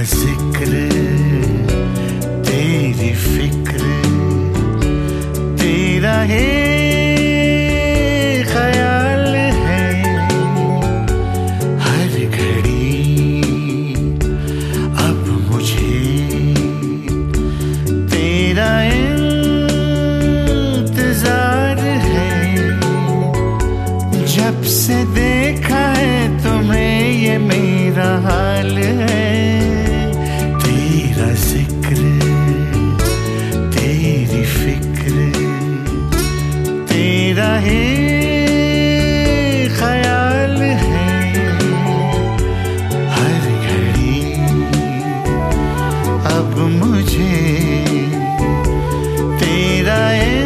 जिक्र तेरी फिक्र तेरा है ख्याल है हर घड़ी अब मुझे तेरा इंतजार है जब से देखा है तुम्हें ये मेरा हाल है तेरा जिक्र तेरी फिक्र तेरा है ख्याल है हर घड़ी अब मुझे तेरा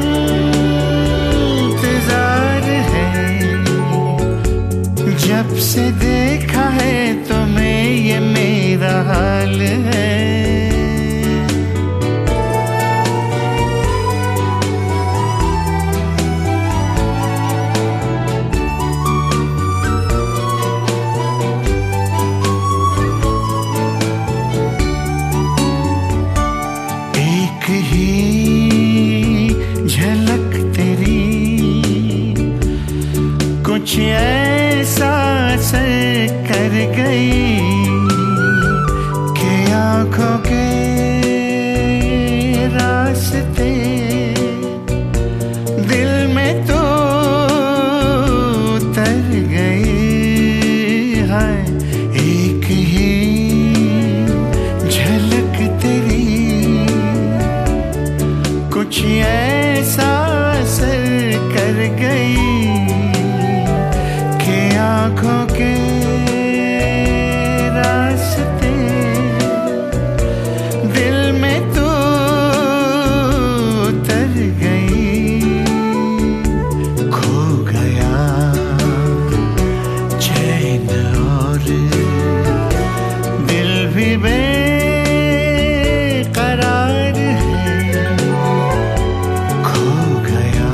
इंतजार है जब से देखा है तुम्हें ये मेरा हाल है एक ही झलक तेरी कुछ ऐसा असर कर गई कि आँखों के रास्ते दिल में तो उतर गई है एक ही झलक तेरी कुछ ऐसा असर कर गई कि आँखों के रास्ते दिल में तो उतर गई खो गया चैन और दिल भी बेकरार है खो गया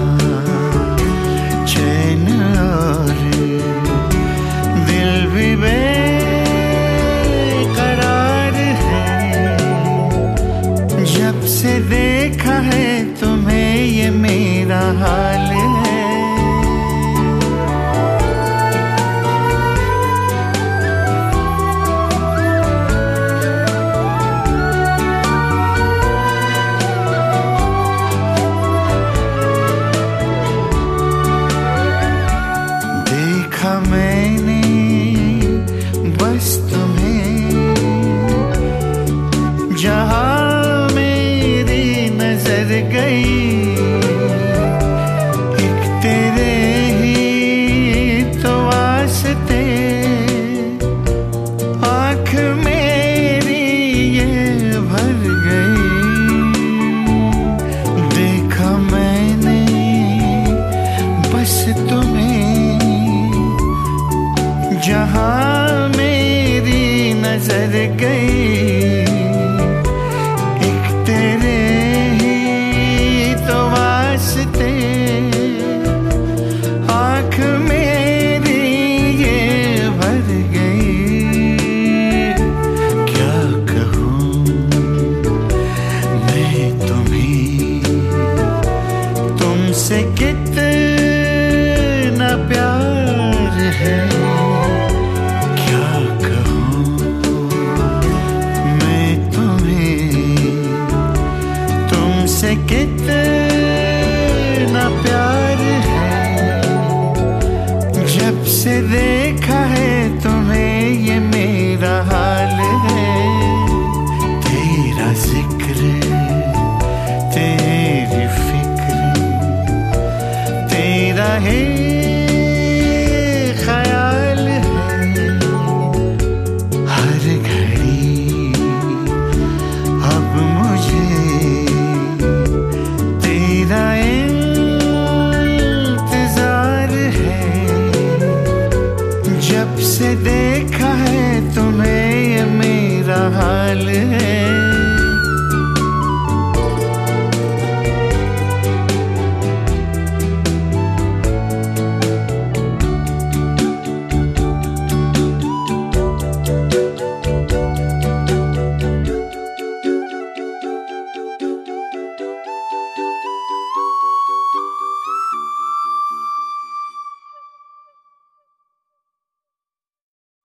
चैन और दिल भी बेकरार है जब से देखा है तुम्हें ये मेरा हाल है देखा मैंने बस तुम्हें जहाँ मेरी नजर गई एक तेरे ही तो वास्ते आँख मेरी ये भर गई देखा मैंने बस तुम्हें जहाँ मेरी नजर गई एक तेरे ही तो वास्ते आँख मेरी ये भर गई क्या कहूँ मैं तुम्हें तुमसे कितना प्यार है क्या कहूँ मैं तुम्हें तुमसे कितना प्यार है जब से देखा है तुम्हें ये मेरा हाल है तेरा जिक्र तेरी फिक्र तेरा है ख्याल है हर घड़ी अब मुझे तेरा इंतजार है जब से देखा है तुम्हें ये मेरा हाल है